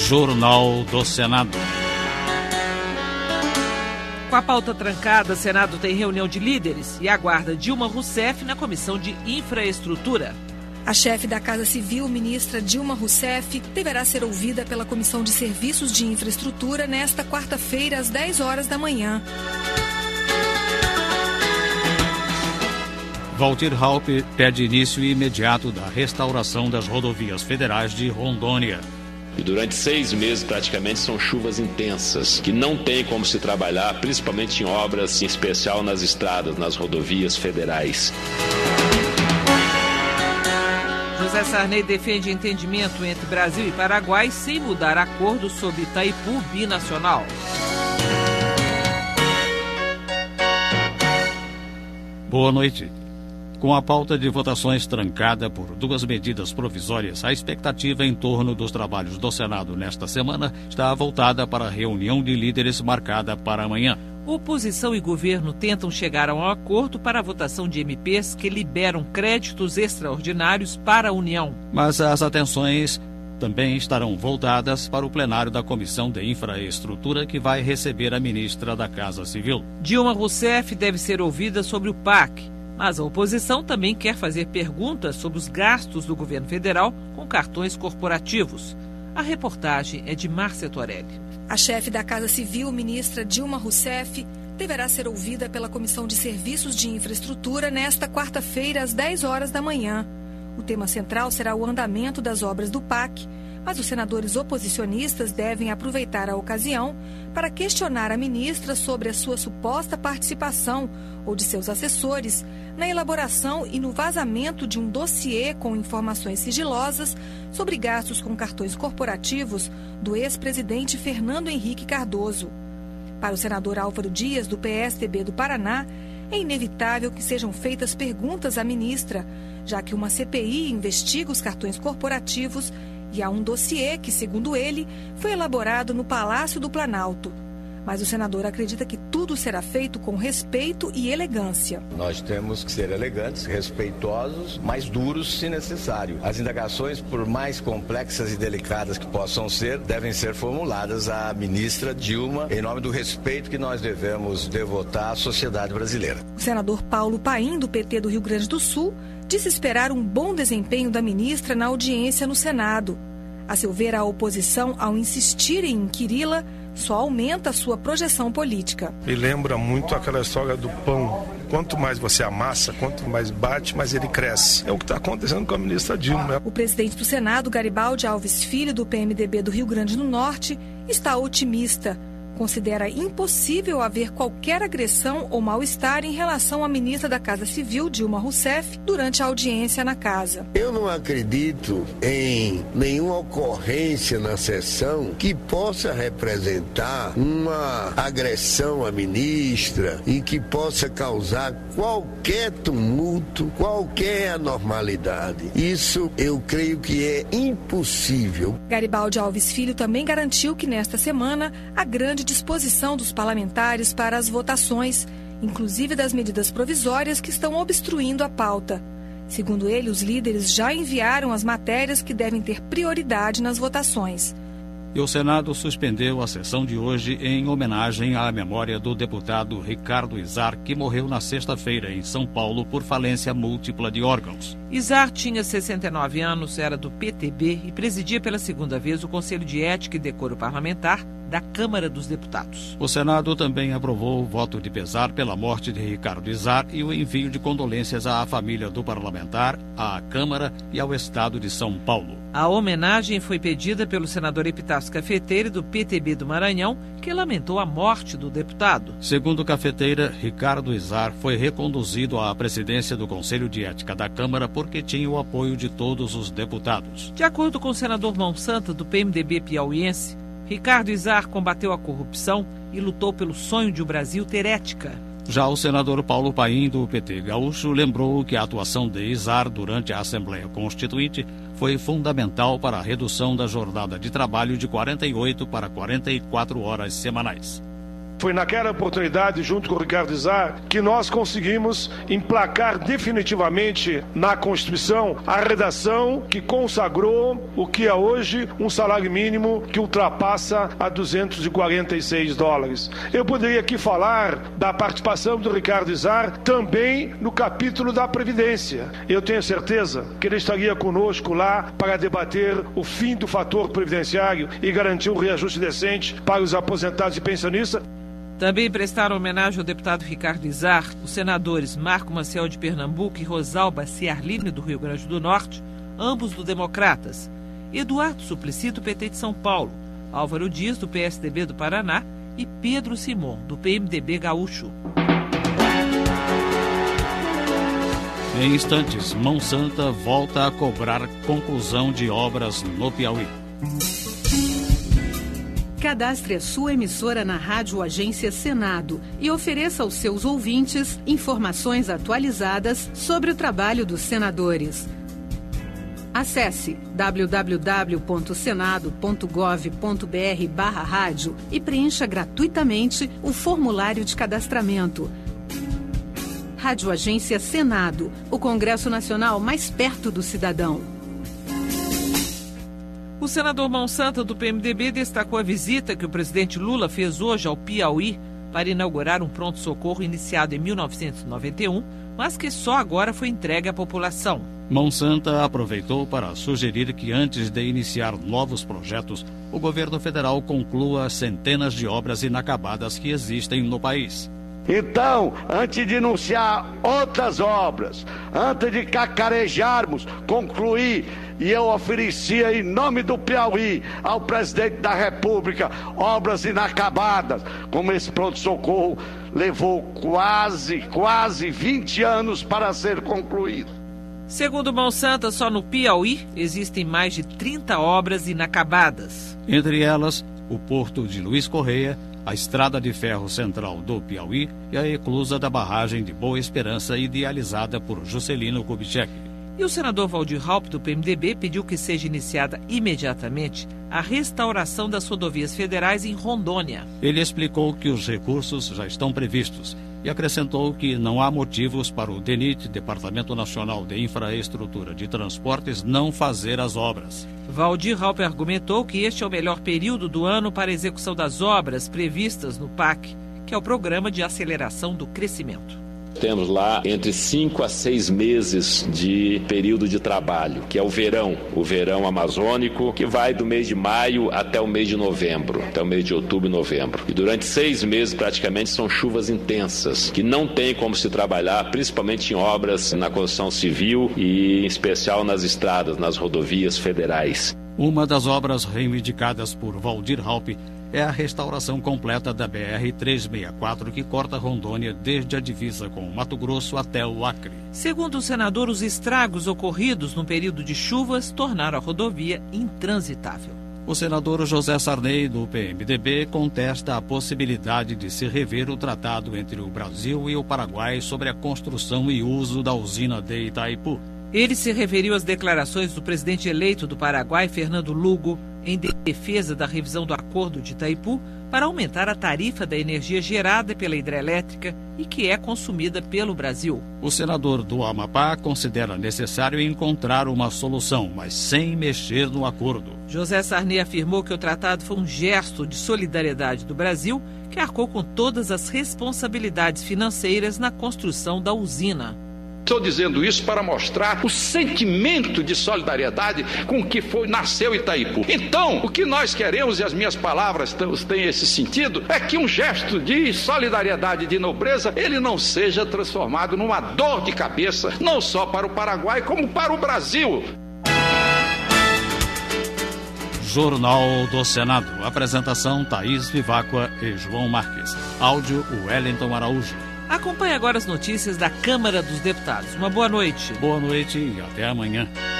Jornal do Senado. Com a pauta trancada, o Senado tem reunião de líderes e aguarda Dilma Rousseff na Comissão de Infraestrutura. A chefe da Casa Civil, ministra Dilma Rousseff, deverá ser ouvida pela Comissão de Serviços de Infraestrutura nesta quarta-feira, às 10 horas da manhã. Walter Raupp pede início imediato da restauração das rodovias federais de Rondônia. E durante 6 meses, praticamente, são chuvas intensas, que não tem como se trabalhar, principalmente em obras, em especial nas estradas, nas rodovias federais. José Sarney defende entendimento entre Brasil e Paraguai sem mudar acordo sobre Itaipu binacional. Boa noite. Com a pauta de votações trancada por 2 medidas provisórias, a expectativa em torno dos trabalhos do Senado nesta semana está voltada para a reunião de líderes marcada para amanhã. Oposição e governo tentam chegar a um acordo para a votação de MPs que liberam créditos extraordinários para a União. Mas as atenções também estarão voltadas para o plenário da Comissão de Infraestrutura, que vai receber a ministra da Casa Civil. Dilma Rousseff deve ser ouvida sobre o PAC. Mas a oposição também quer fazer perguntas sobre os gastos do governo federal com cartões corporativos. A reportagem é de Márcia Torelli. A chefe da Casa Civil, ministra Dilma Rousseff, deverá ser ouvida pela Comissão de Serviços de Infraestrutura nesta quarta-feira, às 10 horas da manhã. O tema central será o andamento das obras do PAC, mas os senadores oposicionistas devem aproveitar a ocasião para questionar a ministra sobre a sua suposta participação ou de seus assessores na elaboração e no vazamento de um dossiê com informações sigilosas sobre gastos com cartões corporativos do ex-presidente Fernando Henrique Cardoso. Para o senador Álvaro Dias, do PSDB do Paraná, é inevitável que sejam feitas perguntas à ministra, já que uma CPI investiga os cartões corporativos e há um dossiê que, segundo ele, foi elaborado no Palácio do Planalto. Mas o senador acredita que tudo será feito com respeito e elegância. Nós temos que ser elegantes, respeitosos, mas duros se necessário. As indagações, por mais complexas e delicadas que possam ser, devem ser formuladas à ministra Dilma em nome do respeito que nós devemos devotar à sociedade brasileira. O senador Paulo Paim, do PT do Rio Grande do Sul, disse esperar um bom desempenho da ministra na audiência no Senado. A seu ver, a oposição, ao insistir em inquiri-la, só aumenta a sua projeção política. Me lembra muito aquela história do pão. Quanto mais você amassa, quanto mais bate, mais ele cresce. É o que está acontecendo com a ministra Dilma. O presidente do Senado, Garibaldi Alves Filho, do PMDB do Rio Grande do Norte, está otimista. Considera impossível haver qualquer agressão ou mal-estar em relação à ministra da Casa Civil, Dilma Rousseff, durante a audiência na casa. Eu não acredito em nenhuma ocorrência na sessão que possa representar uma agressão à ministra e que possa causar qualquer tumulto, qualquer anormalidade. Isso eu creio que é impossível. Garibaldi Alves Filho também garantiu que nesta semana a grande disposição dos parlamentares para as votações, inclusive das medidas provisórias que estão obstruindo a pauta. Segundo ele, os líderes já enviaram as matérias que devem ter prioridade nas votações. E o Senado suspendeu a sessão de hoje em homenagem à memória do deputado Ricardo Izar, que morreu na sexta-feira em São Paulo por falência múltipla de órgãos. Izar tinha 69 anos, era do PTB e presidia pela segunda vez o Conselho de Ética e Decoro Parlamentar da Câmara dos Deputados. O Senado também aprovou o voto de pesar pela morte de Ricardo Izar e o envio de condolências à família do parlamentar, à Câmara e ao Estado de São Paulo. A homenagem foi pedida pelo senador Epitácio Cafeteira, do PTB do Maranhão, que lamentou a morte do deputado. Segundo Cafeteira, Ricardo Izar foi reconduzido à presidência do Conselho de Ética da Câmara porque tinha o apoio de todos os deputados. De acordo com o senador Mão Santa, do PMDB piauiense, Ricardo Izar combateu a corrupção e lutou pelo sonho de o Brasil ter ética. Já o senador Paulo Paim, do PT gaúcho, lembrou que a atuação de Izar durante a Assembleia Constituinte foi fundamental para a redução da jornada de trabalho de 48 para 44 horas semanais. Foi naquela oportunidade, junto com o Ricardo Izar, que nós conseguimos emplacar definitivamente na Constituição a redação que consagrou o que é hoje um salário mínimo que ultrapassa a $246. Eu poderia aqui falar da participação do Ricardo Izar também no capítulo da Previdência. Eu tenho certeza que ele estaria conosco lá para debater o fim do fator previdenciário e garantir um reajuste decente para os aposentados e pensionistas. Também prestaram homenagem ao deputado Ricardo Izar os senadores Marco Maciel de Pernambuco e Rosalba Ciarline do Rio Grande do Norte, ambos do Democratas, Eduardo Suplicy do PT de São Paulo, Álvaro Dias do PSDB do Paraná e Pedro Simon do PMDB gaúcho. Em instantes, Mão Santa volta a cobrar conclusão de obras no Piauí. Cadastre a sua emissora na Rádio Agência Senado e ofereça aos seus ouvintes informações atualizadas sobre o trabalho dos senadores. Acesse www.senado.gov.br/rádio e preencha gratuitamente o formulário de cadastramento. Rádio Agência Senado, o Congresso Nacional mais perto do cidadão. O senador Mão Santa, do PMDB, destacou a visita que o presidente Lula fez hoje ao Piauí para inaugurar um pronto-socorro iniciado em 1991, mas que só agora foi entregue à população. Mão Santa aproveitou para sugerir que, antes de iniciar novos projetos, o governo federal conclua centenas de obras inacabadas que existem no país. Então, antes de anunciar outras obras, antes de cacarejarmos, concluir, e eu oferecia em nome do Piauí ao presidente da República obras inacabadas, como esse pronto-socorro levou quase 20 anos para ser concluído. Segundo Mão Santa, só no Piauí existem mais de 30 obras inacabadas. Entre elas, o Porto de Luiz Correia, a Estrada de Ferro Central do Piauí e a eclusa da barragem de Boa Esperança, idealizada por Juscelino Kubitschek. E o senador Waldir Raupp, do PMDB, pediu que seja iniciada imediatamente a restauração das rodovias federais em Rondônia. Ele explicou que os recursos já estão previstos e acrescentou que não há motivos para o DENIT, Departamento Nacional de Infraestrutura de Transportes, não fazer as obras. Waldir Raupp argumentou que este é o melhor período do ano para a execução das obras previstas no PAC, que é o Programa de Aceleração do Crescimento. Temos lá entre 5 a 6 meses de período de trabalho, que é o verão amazônico, que vai do mês de maio até o mês de novembro, até o mês de outubro e novembro. E durante 6 meses, praticamente, são chuvas intensas, que não tem como se trabalhar, principalmente em obras na construção civil e, em especial, nas estradas, nas rodovias federais. Uma das obras reivindicadas por Waldir Raupp é a restauração completa da BR-364, que corta Rondônia desde a divisa com o Mato Grosso até o Acre. Segundo o senador, os estragos ocorridos no período de chuvas tornaram a rodovia intransitável. O senador José Sarney, do PMDB, contesta a possibilidade de se rever o tratado entre o Brasil e o Paraguai sobre a construção e uso da usina de Itaipu. Ele se referiu às declarações do presidente eleito do Paraguai, Fernando Lugo, em defesa da revisão do Acordo de Itaipu para aumentar a tarifa da energia gerada pela hidrelétrica e que é consumida pelo Brasil. O senador do Amapá considera necessário encontrar uma solução, mas sem mexer no acordo. José Sarney afirmou que o tratado foi um gesto de solidariedade do Brasil, que arcou com todas as responsabilidades financeiras na construção da usina. Estou dizendo isso para mostrar o sentimento de solidariedade com que nasceu Itaipu. Então, o que nós queremos, e as minhas palavras têm esse sentido, é que um gesto de solidariedade, de nobreza, ele não seja transformado numa dor de cabeça, não só para o Paraguai, como para o Brasil. Jornal do Senado. Apresentação: Thaís Viváqua e João Marques. Áudio: Wellington Araújo. Acompanhe agora as notícias da Câmara dos Deputados. Uma boa noite. Boa noite e até amanhã.